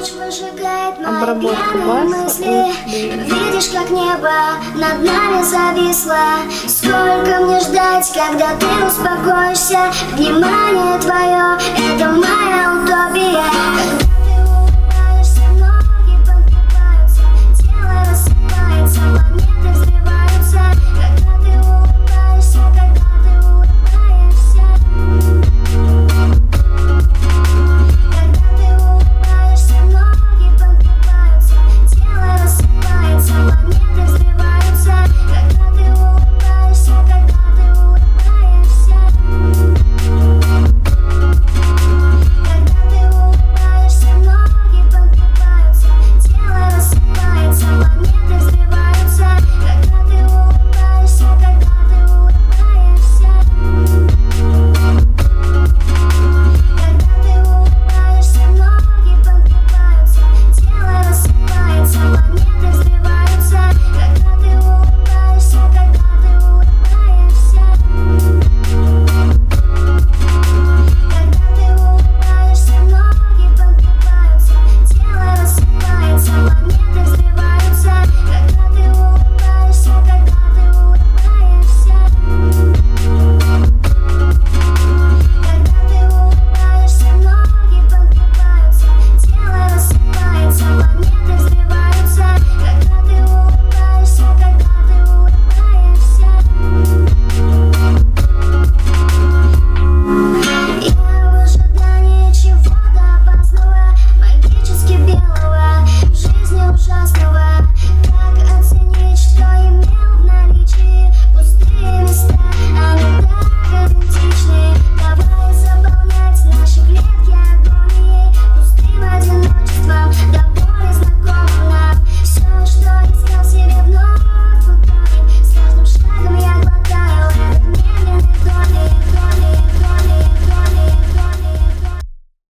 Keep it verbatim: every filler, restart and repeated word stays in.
ночь выжигает мои обработку пьяные баса. мысли. Видишь, как небо над нами зависло. Сколько мне ждать, когда ты успокоишься? Внимание твое — это моя утопия.